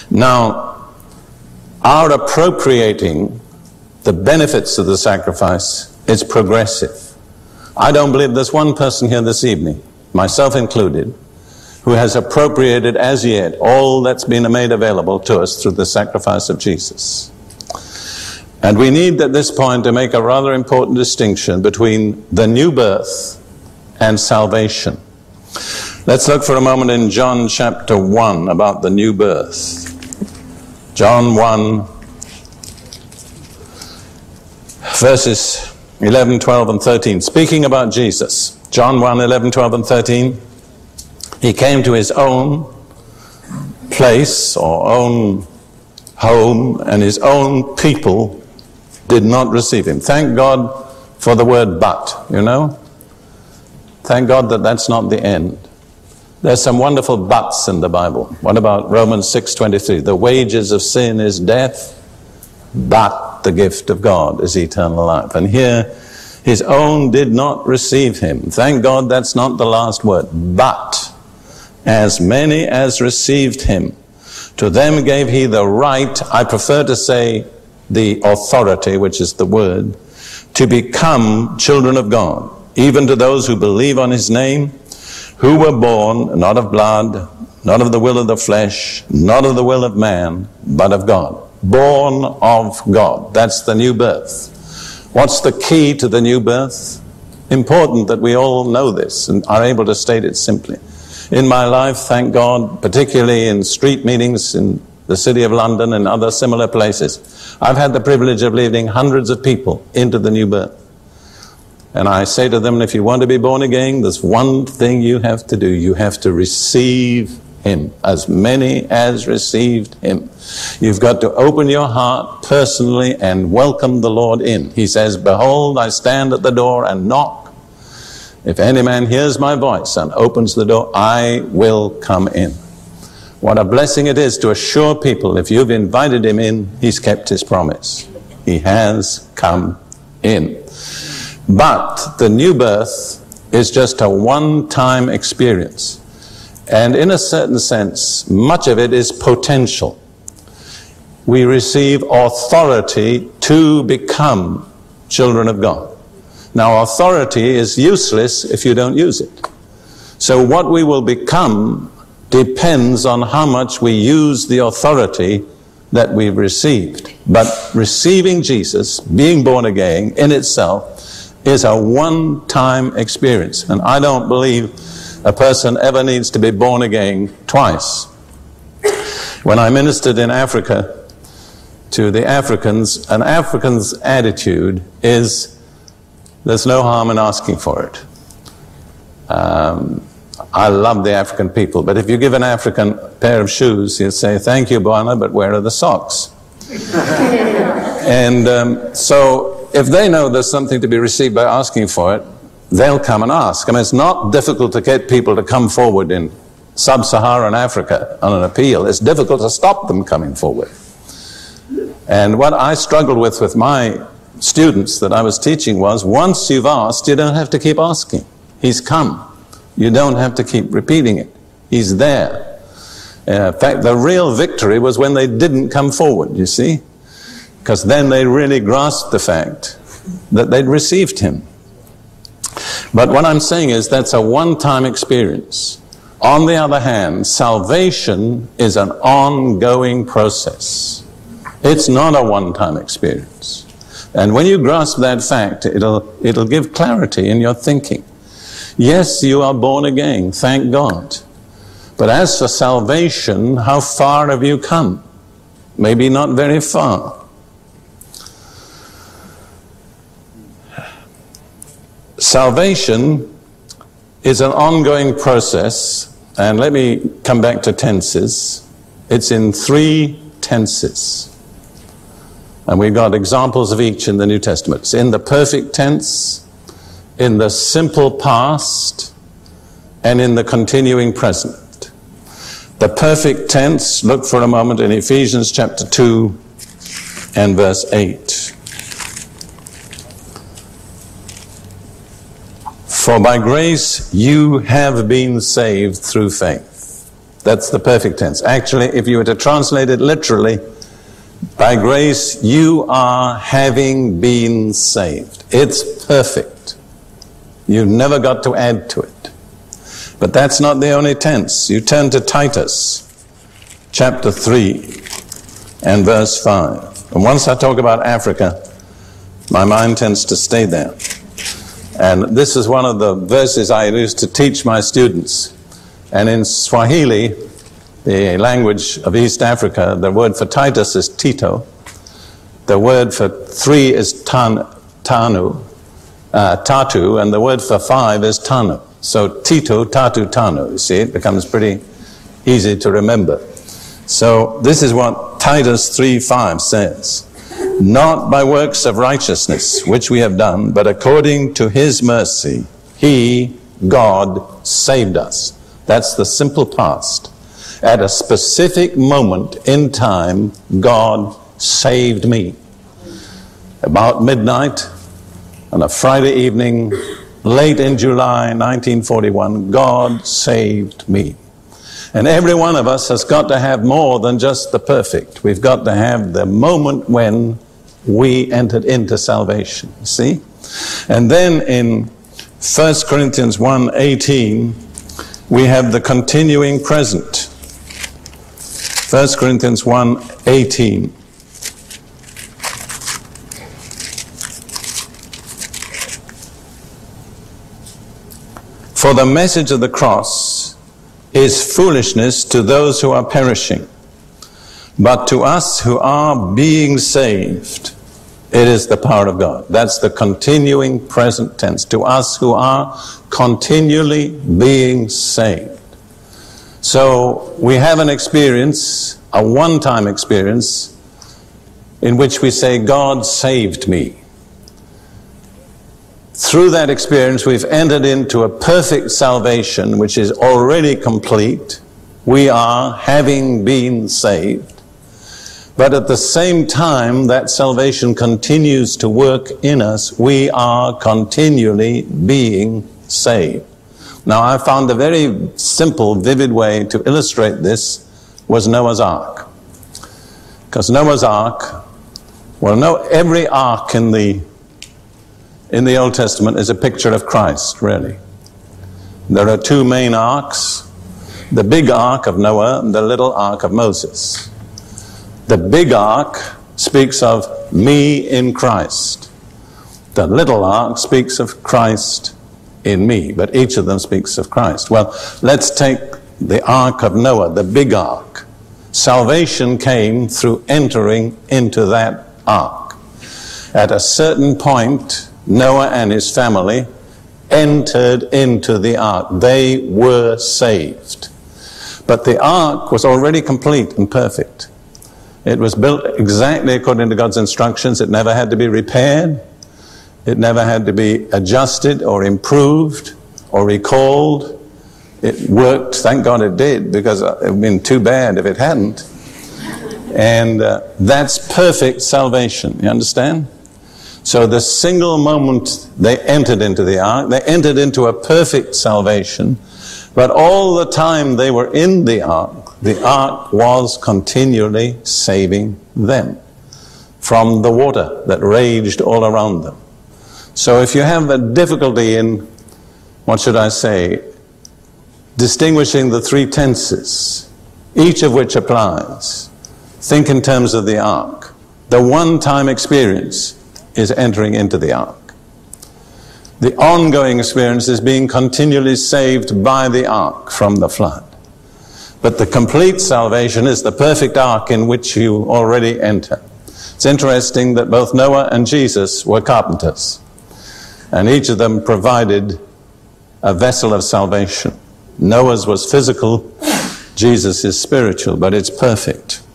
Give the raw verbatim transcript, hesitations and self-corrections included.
Now, our appropriating the benefits of the sacrifice is progressive. I don't believe there's one person here this evening, myself included, who has appropriated as yet all that's been made available to us through the sacrifice of Jesus. And we need at this point to make a rather important distinction between the new birth and salvation. Let's look for a moment in John chapter one about the new birth. John one, verses eleven, twelve, and thirteen. Speaking about Jesus, John one, eleven, twelve, and thirteen. He came to his own place or own home, and his own people did not receive him. Thank God for the word but, you know. Thank God that that's not the end. There's some wonderful buts in the Bible. What about Romans six twenty-three? The wages of sin is death, but the gift of God is eternal life. And here, his own did not receive him. Thank God that's not the last word. But as many as received him, to them gave he the right, I prefer to say the authority, which is the word, to become children of God, even to those who believe on his name, who were born not of blood, not of the will of the flesh, not of the will of man, but of God. Born of God. That's the new birth. What's the key to the new birth? Important that we all know this and are able to state it simply. In my life, thank God, particularly in street meetings in the city of London and other similar places, I've had the privilege of leading hundreds of people into the new birth. And I say to them, if you want to be born again, there's one thing you have to do. You have to receive him, as many as received him. You've got to open your heart personally and welcome the Lord in. He says, behold, I stand at the door and knock. If any man hears my voice and opens the door, I will come in. What a blessing it is to assure people, if you've invited him in, he's kept his promise. He has come in. But the new birth is just a one-time experience. And in a certain sense, much of it is potential. We receive authority to become children of God. Now, authority is useless if you don't use it. So what we will become depends on how much we use the authority that we've received. But receiving Jesus, being born again, in itself, is a one-time experience. And I don't believe a person ever needs to be born again twice. When I ministered in Africa to the Africans, an African's attitude is, there's no harm in asking for it. Um, I love the African people, but if you give an African a pair of shoes, he'll say, thank you, Bwana, but where are the socks? And um, so if they know there's something to be received by asking for it, they'll come and ask. I mean, it's not difficult to get people to come forward in sub-Saharan Africa on an appeal. It's difficult to stop them coming forward. And what I struggled with with my students that I was teaching was, once you've asked, you don't have to keep asking. He's come. You don't have to keep repeating it. He's there. Uh, in fact, the real victory was when they didn't come forward, you see? Because then they really grasped the fact that they'd received him. But what I'm saying is that's a one-time experience. On the other hand, salvation is an ongoing process. It's not a one-time experience. And when you grasp that fact, it'll, it'll give clarity in your thinking. Yes, you are born again, thank God. But as for salvation, how far have you come? Maybe not very far. Salvation is an ongoing process, and let me come back to tenses. It's in three tenses. And we've got examples of each in the New Testament. It's in the perfect tense, in the simple past, and in the continuing present. The perfect tense, look for a moment in Ephesians chapter two and verse eight. For by grace you have been saved through faith. That's the perfect tense. Actually, if you were to translate it literally, by grace you are having been saved. It's perfect. You've never got to add to it. But that's not the only tense. You turn to Titus, chapter three, and verse five. And once I talk about Africa, my mind tends to stay there. And this is one of the verses I used to teach my students. And in Swahili, the language of East Africa, the word for Titus is Tito. The word for three is tan, Tanu, uh, Tatu, and the word for five is Tanu. So Tito, Tatu, Tanu. You see, it becomes pretty easy to remember. So this is what Titus three five says. Not by works of righteousness, which we have done, but according to his mercy, he, God, saved us. That's the simple past. At a specific moment in time, God saved me. About midnight on a Friday evening, late in July nineteen forty-one, God saved me. And every one of us has got to have more than just the perfect. We've got to have the moment when we entered into salvation, see? And then in First Corinthians one eighteen, we have the continuing present. First Corinthians one eighteen. For the message of the cross is foolishness to those who are perishing, but to us who are being saved, it is the power of God. That's the continuing present tense. To us who are continually being saved. So we have an experience, a one-time experience, in which we say, God saved me. Through that experience, we've entered into a perfect salvation, which is already complete. We are having been saved. But at the same time, that salvation continues to work in us. We are continually being saved. Now, I found a very simple, vivid way to illustrate this was Noah's Ark. Because Noah's Ark, well, no, every ark in the in the Old Testament is a picture of Christ, really. There are two main arks, the big ark of Noah and the little ark of Moses. The big ark speaks of me in Christ. The little ark speaks of Christ in me, but each of them speaks of Christ. Well, let's take the ark of Noah, the big ark. Salvation came through entering into that ark. At a certain point, Noah and his family entered into the ark. They were saved. But the ark was already complete and perfect. It was built exactly according to God's instructions. It never had to be repaired. It never had to be adjusted or improved or recalled. It worked. Thank God it did, because it would have been too bad if it hadn't. And uh, that's perfect salvation. You understand? So the single moment they entered into the ark, they entered into a perfect salvation. But all the time they were in the ark, the ark was continually saving them from the water that raged all around them. So if you have a difficulty in, what should I say, distinguishing the three tenses, each of which applies, think in terms of the ark. The one-time experience is entering into the ark. The ongoing experience is being continually saved by the ark from the flood. But the complete salvation is the perfect ark in which you already enter. It's interesting that both Noah and Jesus were carpenters, and each of them provided a vessel of salvation. Noah's was physical, Jesus is spiritual, but it's perfect.